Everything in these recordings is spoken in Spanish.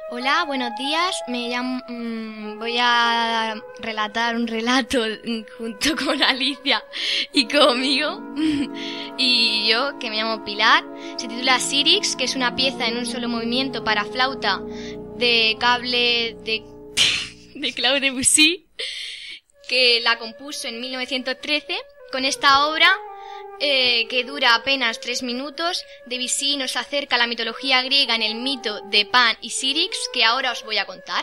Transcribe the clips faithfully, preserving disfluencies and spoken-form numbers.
Hola, buenos días. Me llamo, mmm, voy a relatar un relato junto con Alicia y conmigo. Y yo, que me llamo Pilar. Se titula Syrinx, que es una pieza en un solo movimiento para flauta de cable de, de Claude Debussy, que la compuso en mil novecientos trece. Con esta obra, eh, que dura apenas tres minutos, Debussy nos acerca a la mitología griega en el mito de Pan y Syrinx, que ahora os voy a contar.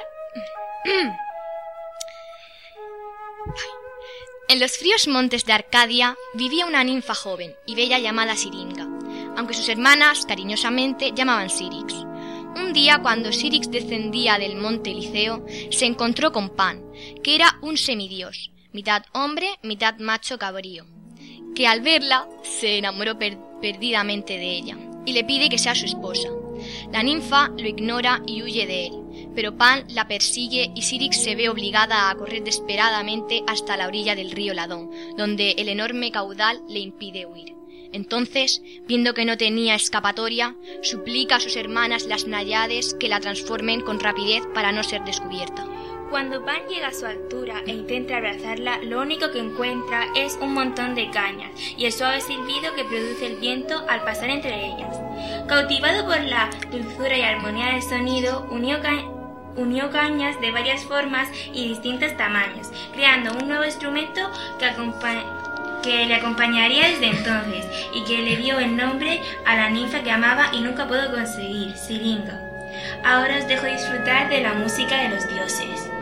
En los fríos montes de Arcadia vivía una ninfa joven y bella llamada Siringa, aunque sus hermanas cariñosamente llamaban Syrinx. Un día, cuando Syrinx descendía del monte Liceo, se encontró con Pan, que era un semidios, mitad hombre, mitad macho cabrío, que al verla se enamoró per- perdidamente de ella y le pide que sea su esposa. La ninfa lo ignora y huye de él, pero Pan la persigue y Syrinx se ve obligada a correr desesperadamente hasta la orilla del río Ladón, donde el enorme caudal le impide huir. Entonces, viendo que no tenía escapatoria, suplica a sus hermanas las náyades que la transformen con rapidez para no ser descubierta. Cuando Pan llega a su altura e intenta abrazarla, lo único que encuentra es un montón de cañas y el suave silbido que produce el viento al pasar entre ellas. Cautivado por la dulzura y armonía del sonido, unió, ca- unió cañas de varias formas y distintos tamaños, creando un nuevo instrumento que, acompa- que le acompañaría desde entonces y que le dio el nombre a la ninfa que amaba y nunca pudo conseguir, Siringa. Ahora os dejo disfrutar de la música de los dioses.